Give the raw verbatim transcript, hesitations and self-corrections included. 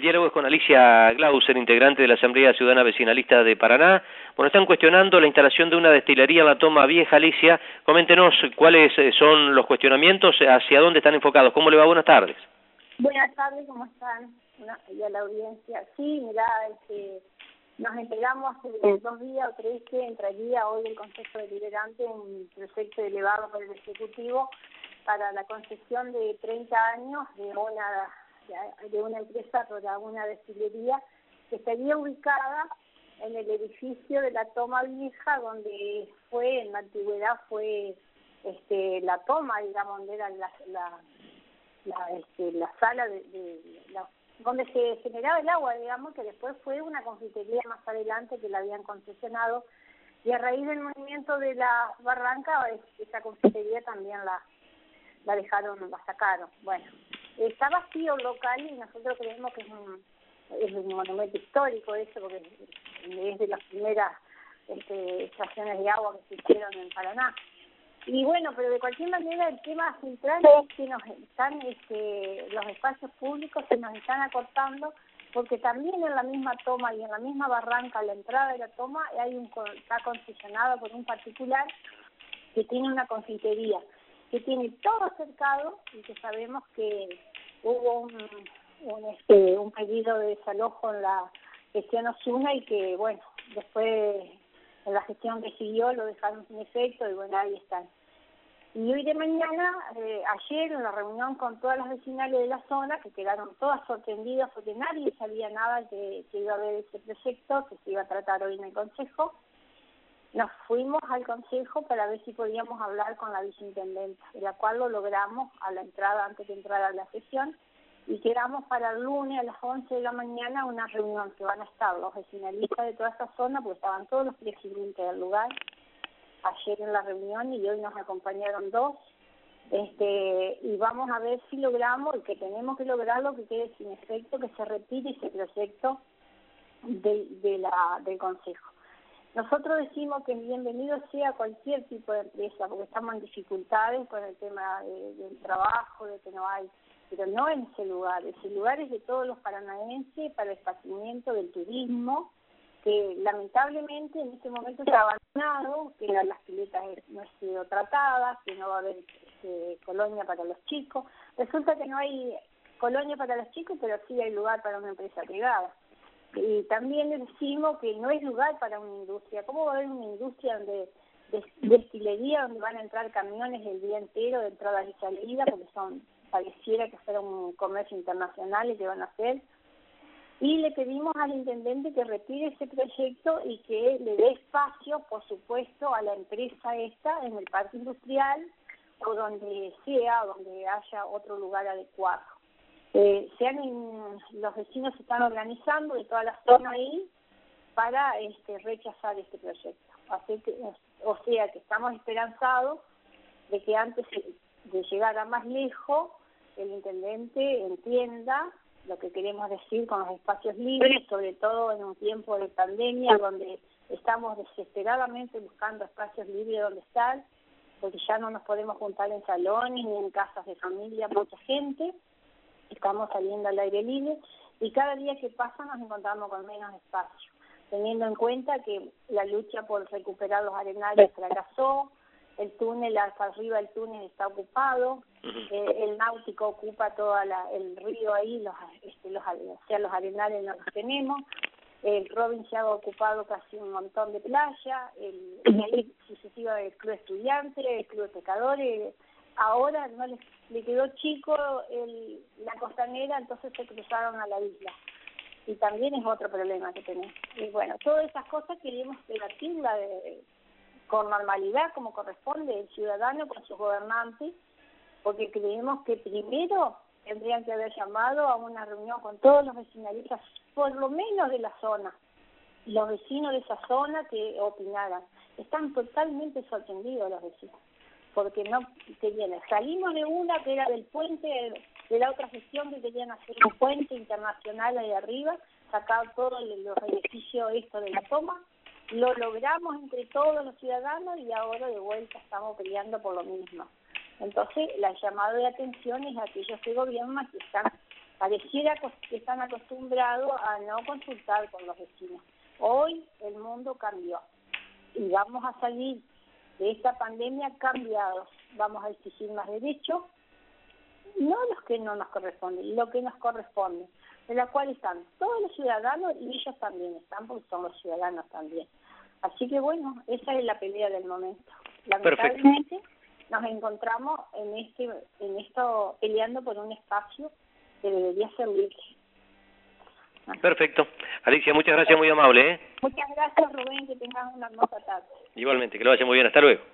diálogo es con Alicia Glauser, integrante de la Asamblea Ciudadana Vecinalista de Paraná. Bueno, están cuestionando la instalación de una destilería en la Toma Vieja. Alicia, coméntenos cuáles son los cuestionamientos, hacia dónde están enfocados. ¿Cómo le va? Buenas tardes. Buenas tardes, ¿cómo están? Una, y a la audiencia. Sí, mirá, este, nos enteramos hace dos días o tres que entraría hoy el Consejo Deliberante un proyecto elevado por el Ejecutivo para la concesión de treinta años de una de una empresa para una destilería que estaría ubicada en el edificio de la Toma Vieja, donde fue, en la antigüedad fue este, la toma, digamos, donde era la, la, la, este, la sala de, de la, donde se generaba el agua, digamos, que después fue una confitería más adelante que la habían concesionado, y a raíz del movimiento de la barranca, esa confitería también la, la dejaron, la sacaron. Bueno, está vacío el local y nosotros creemos que es un, es un monumento histórico eso, porque es de las primeras este, estaciones de agua que se hicieron en Paraná. Y bueno, pero de cualquier manera el tema central es que nos están, este, los espacios públicos se nos están acortando, porque también en la misma toma y en la misma barranca, a la entrada de la toma, hay un está concesionado por un particular que tiene una confitería, que tiene todo cercado y que sabemos que hubo un, un, este, un pedido de desalojo en la gestión Osuna y que, bueno, después en la gestión que siguió lo dejaron sin efecto y, bueno, ahí están. Y hoy de mañana, eh, ayer en la reunión con todas las vecinales de la zona, que quedaron todas sorprendidas porque nadie sabía nada que, que iba a haber ese proyecto, que se iba a tratar hoy en el Consejo, nos fuimos al Consejo para ver si podíamos hablar con la viceintendenta, de la cual lo logramos a la entrada, antes de entrar a la sesión, y quedamos para el lunes a las once de la mañana una reunión que van a estar los vecinalistas de toda esta zona, porque estaban todos los presidentes del lugar ayer en la reunión y hoy nos acompañaron dos, este y vamos a ver si logramos, y que tenemos que lograrlo, que quede sin efecto, que se retire ese proyecto de, de la, del Consejo. Nosotros decimos que bienvenido sea cualquier tipo de empresa, porque estamos en dificultades con el tema de, del trabajo, de que no hay, pero no en ese lugar. Ese lugar es de todos los paranaenses para el esparcimiento del turismo, que lamentablemente en este momento está abandonado, que las piletas no han sido tratadas, que no va a haber eh, colonia para los chicos. Resulta que no hay colonia para los chicos, pero sí hay lugar para una empresa privada. Y también decimos que no es lugar para una industria. ¿Cómo va a haber una industria donde de destilería donde van a entrar camiones el día entero de entrada y salida, porque son, pareciera que fuera un comercio internacional y que van a hacer? Y le pedimos al intendente que retire ese proyecto y que le dé espacio, por supuesto, a la empresa esta en el parque industrial o donde sea, donde haya otro lugar adecuado. Eh, se han, los vecinos se están organizando de toda la zona ahí para este, rechazar este proyecto. Así que, o sea que estamos esperanzados de que antes de llegar a más lejos el intendente entienda lo que queremos decir con los espacios libres, sobre todo en un tiempo de pandemia donde estamos desesperadamente buscando espacios libres donde estar, porque ya no nos podemos juntar en salones ni en casas de familia, mucha gente. Estamos saliendo al aire libre y cada día que pasa nos encontramos con menos espacio, teniendo en cuenta que la lucha por recuperar los arenales fracasó, el túnel hasta arriba del túnel está ocupado, eh, el náutico ocupa todo el río ahí, los, este, los, o sea, los arenales no los tenemos, el Robin se ha ocupado casi un montón de playa, el, el sucesiva del Club Estudiante, el Club de Pescadores. Ahora no les, le quedó chico el, la costanera, entonces se cruzaron a la isla. Y también es otro problema que tenemos. Y bueno, todas esas cosas queremos debatirla de, con normalidad, como corresponde el ciudadano con sus gobernantes, porque creemos que primero tendrían que haber llamado a una reunión con todos los vecinalistas, por lo menos de la zona, los vecinos de esa zona que opinaran. Están totalmente sorprendidos los vecinos, porque no querían, salimos de una que era del puente, de la otra gestión que querían hacer un puente internacional ahí arriba, sacar todos los beneficios esto de la toma, lo logramos entre todos los ciudadanos y ahora de vuelta estamos peleando por lo mismo. Entonces, la llamada de atención es a aquellos que gobiernan que están Pareciera que están acostumbrados a no consultar con los vecinos. Hoy el mundo cambió y vamos a salir de esta pandemia cambiados. Vamos a exigir más derechos, no los que no nos corresponden, lo que nos corresponde, de la cual están todos los ciudadanos y ellos también están porque son los ciudadanos también. Así que bueno, esa es la pelea del momento. Lamentablemente Perfecto. Nos encontramos en este, en esto peleando por un espacio que debería ser libre. Perfecto. Alicia, muchas gracias, muy amable. ¿eh? Muchas gracias, Rubén, que tengas una hermosa tarde. Igualmente, que lo vaya muy bien. Hasta luego.